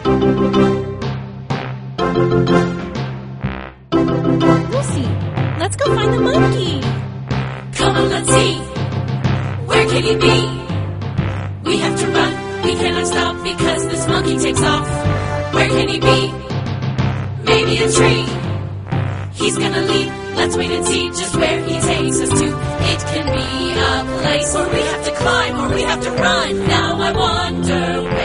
Lucy, let's go find the monkey. Come on, let's see. Where can he be? We have to run. We cannot stop because this monkey takes off. Where can he be? Maybe a tree. He's gonna leap. Let's wait and see just where he takes us to. It can be a place where we have to climb or we have to run. Now I wonder where